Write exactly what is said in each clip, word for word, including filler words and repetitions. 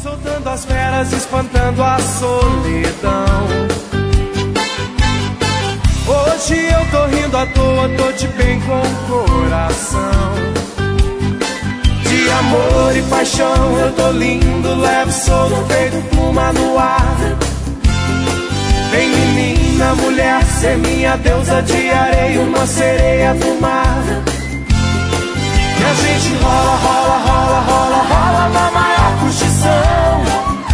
soltando as feras, espantando a solidão. Hoje eu tô rindo à toa, tô de bem com o coração. De amor e paixão eu tô lindo, leve, solto, feito pluma no ar. Vem menina, mulher, ser minha deusa de areia, uma sereia do mar. E a gente rola, rola, rola, rola, rola na maior curtição.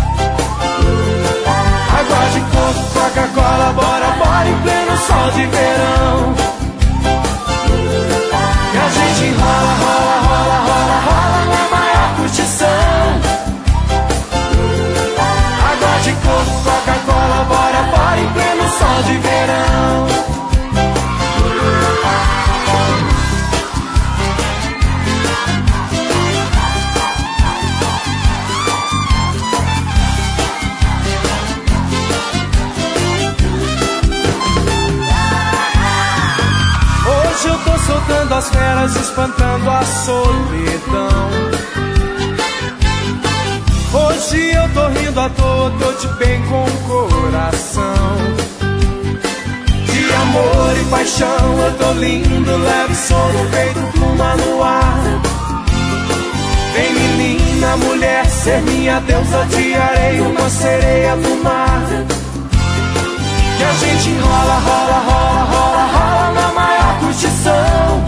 Água de coco, Coca-Cola, bora, bora em pleno sol de verão. E a gente rola, rola, rola, rola, rola na maior curtição. Água de coco, Coca-Cola, bora, bora em pleno sol de verão. Hoje eu tô soltando as feras, espantando a solidão. Hoje eu tô rindo à toa, tô de bem com o coração. De amor e paixão eu tô lindo, leve, solto, feito pluma no ar. Vem menina, mulher, ser minha deusa de areia, uma sereia do mar. Que a gente rola, rola, rola, rola, rola na maior curtição.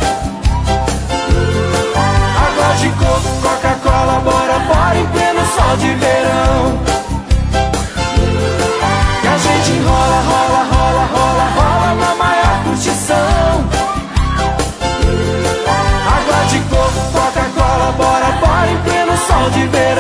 Água de coco, Coca-Cola, bora, bora em pleno sol de verão. Que a gente rola, rola, rola, rola, rola na maior curtição. Água de coco, Coca-Cola, bora, bora em pleno sol de verão.